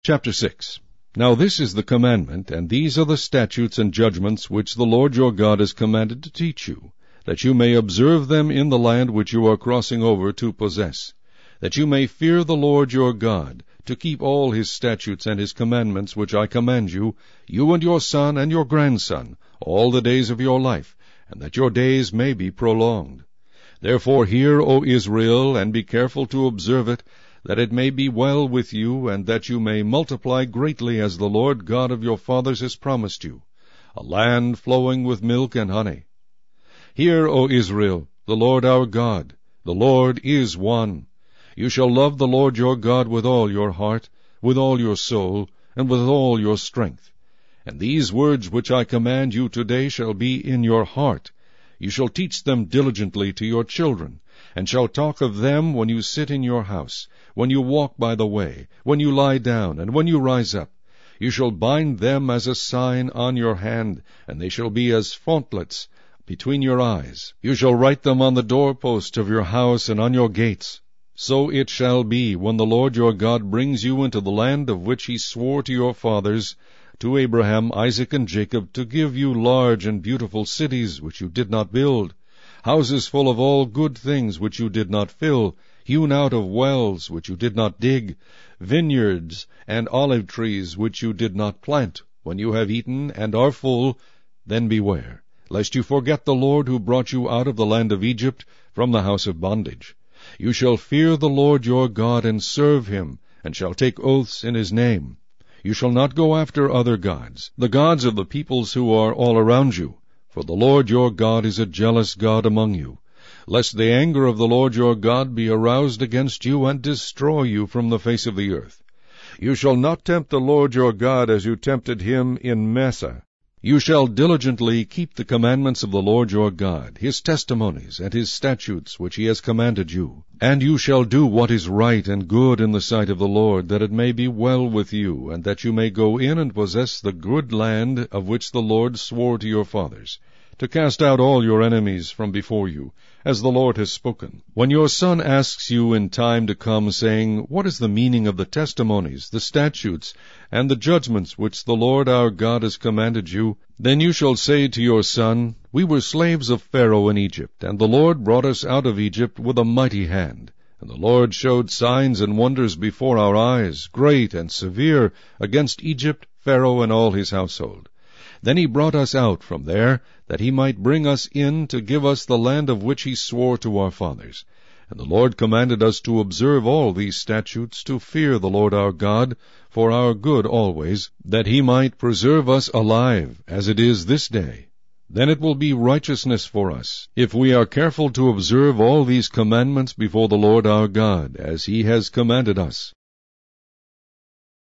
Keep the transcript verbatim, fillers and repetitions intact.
Chapter six. Now this is the commandment, and these are the statutes and judgments which the Lord your God has commanded to teach you, that you may observe them in the land which you are crossing over to possess, that you may fear the Lord your God, to keep all his statutes and his commandments which I command you, you and your son and your grandson, all the days of your life, and that your days may be prolonged. Therefore hear, O Israel, and be careful to observe it, that it may be well with you, and that you may multiply greatly as the Lord God of your fathers has promised you, a land flowing with milk and honey. Hear, O Israel, the Lord our God, the Lord is one. You shall love the Lord your God with all your heart, with all your soul, and with all your strength. And these words which I command you today shall be in your heart. You shall teach them diligently to your children, and shall talk of them when you sit in your house, when you walk by the way, when you lie down, and when you rise up. You shall bind them as a sign on your hand, and they shall be as frontlets between your eyes. You shall write them on the doorposts of your house and on your gates. So it shall be, when the Lord your God brings you into the land of which he swore to your fathers, to Abraham, Isaac, and Jacob, to give you large and beautiful cities which you did not build, houses full of all good things which you did not fill, hewn out of wells which you did not dig, vineyards and olive trees which you did not plant. When you have eaten and are full, then beware, lest you forget the Lord who brought you out of the land of Egypt from the house of bondage. You shall fear the Lord your God and serve him, and shall take oaths in his name. You shall not go after other gods, the gods of the peoples who are all around you, for the Lord your God is a jealous God among you, lest the anger of the Lord your God be aroused against you and destroy you from the face of the earth. You shall not tempt the Lord your God as you tempted him in Massah. You shall diligently keep the commandments of the Lord your God, his testimonies, and his statutes which he has commanded you. And you shall do what is right and good in the sight of the Lord, that it may be well with you, and that you may go in and possess the good land of which the Lord swore to your fathers, to cast out all your enemies from before you, as the Lord has spoken. When your son asks you in time to come, saying, What is the meaning of the testimonies, the statutes, and the judgments which the Lord our God has commanded you? Then you shall say to your son, We were slaves of Pharaoh in Egypt, and the Lord brought us out of Egypt with a mighty hand. And the Lord showed signs and wonders before our eyes, great and severe, against Egypt, Pharaoh, and all his household. Then he brought us out from there, that he might bring us in to give us the land of which he swore to our fathers. And the Lord commanded us to observe all these statutes, to fear the Lord our God, for our good always, that he might preserve us alive, as it is this day. Then it will be righteousness for us, if we are careful to observe all these commandments before the Lord our God, as he has commanded us.